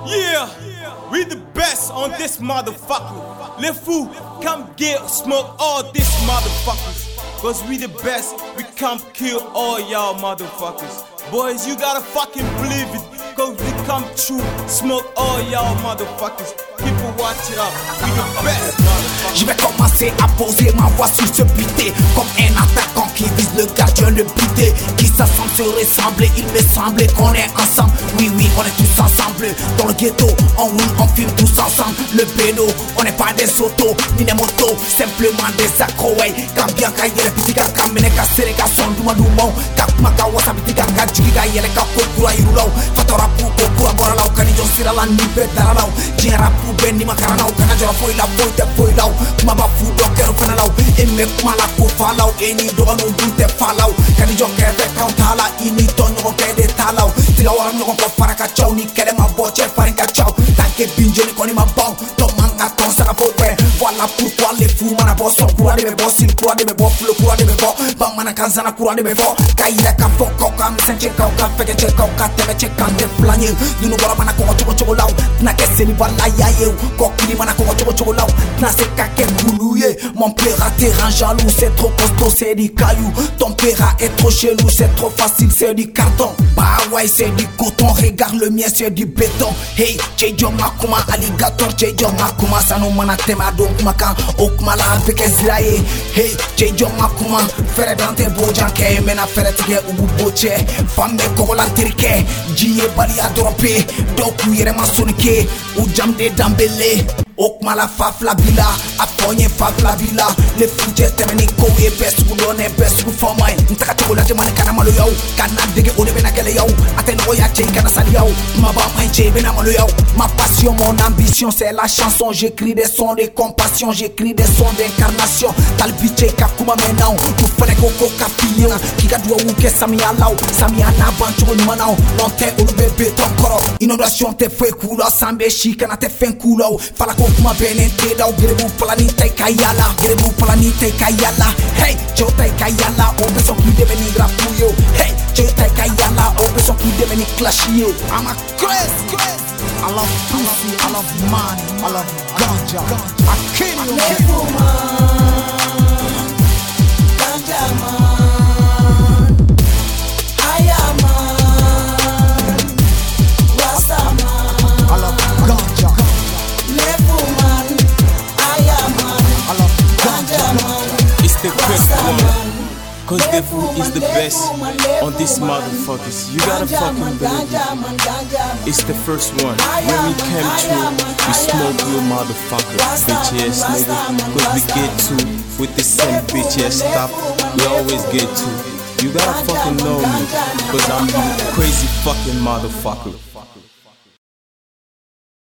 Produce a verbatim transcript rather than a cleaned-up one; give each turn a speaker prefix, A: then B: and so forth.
A: Yeah, we the best on this motherfucker. Les fous, come get smoke all these motherfuckers. Cause we the best, we come kill all y'all motherfuckers. Boys, you gotta fucking believe it. Cause we come true, smoke all y'all motherfuckers. People watch it up, we the best motherfuckers.
B: Je vais commencer à poser ma voix sur ce buté, comme un attaquant qui vise le gardien de buté. Qui s'assemble se ressembler, il me semblait qu'on est ensemble. Oui, oui, on est tous ensemble. Dans le ghetto, on roule, on filme tous ensemble. Le pédo, on n'est pas des autos, ni des motos, simplement des accros. Cambia kaye, petit kaka, mene kasere kason, duma dumon. Kakmaka wasa biti kaka, jugiga yele kakokura irulau. Fatora puko, kura boralau, kanijon sirala nipe daralau. Jera pu bendi makaranau, kanajora foila, foite foilau. Maba fudo kero fanalau, eme kumala kufalau. Eni doga no dunte falau, kanijon keve kauntala. Ini tonyo kede talau. Tiga orang nyokon ko faraka chow, ni kede ma boche farinka chow. Tanke binjo ni koni ma bong, to manga ton saka fote. Voilà pourquoi les fous mana boss son courant de mes boss, il courant de mes boss, le courant de mes boss. Bang mana kanzana courant de mes boss. Kaida ka foko kam senche kauka feke che kauka tebe che kante flanye. Dunu bola mana ko choco choco lau. Na kese ni bala yaye, kokili mana ko choco choco lau. Na se kake boulouye. Mon père a terrain jaloux, c'est trop costaud, c'est du caillou. Ton père est trop chelou, c'est trop facile, c'est du carton. Bah ouais, c'est du coton, regarde le mien, c'est du béton. Hey, chejo makuma alligator, chejo makuma sano mana tema donc makan okmala avec Israël. Hey, chejo makuma fere dante bojanke mena fere tige ubu boche. Femme ko la tirike, jiye bali adrope, doku yere masonike, u jamde dambele. Okmala fafla bila, aponye fafla bila. Le fuje temeni kowe best ku done best ku for mine. Ntaka to la jamane kana malo yaw, kana dege o de bena kele yaw. Ateno ya che kana sali yaw, ma ba mai che bena malo yaw. Ma passion, mon ambition, c'est la chanson. J'écris des sons de compassion, j'écris des sons d'incarnation. Talbiche kakuma menao, tu fane koko kafiyo. Kika dua uke samia lau, samia na bancho ni manao. Lonte ulu bebe tonkoro, inondation te fue kulo, sambe shika na te fen kulo. Fala kuma bene te dau, gerebu pala ni te kayala, gerebu pala ni te kayala. Hey, yo te kayala, o beso ki debe ni grapuyo. Hey, yo te kayala, o beso ki debe ni clashio. I'm a crazy, crazy. I love pussy, I love money, I love ganja. I kill you.
C: Ganja man, higher man, Rasta man.
B: I love ganja.
C: Lefu man, higher man,
B: I love
C: ganja
B: ganja.
C: man.
A: It's the best one. Cause the food is the best on these motherfuckers. You gotta fucking believe it. It's the first one. When we came to, we smoke you motherfucker, bitch ass nigga. Cause we get to with the same bitch ass stuff. We always get to. You gotta fucking know me, cause I'm a crazy fucking motherfucker.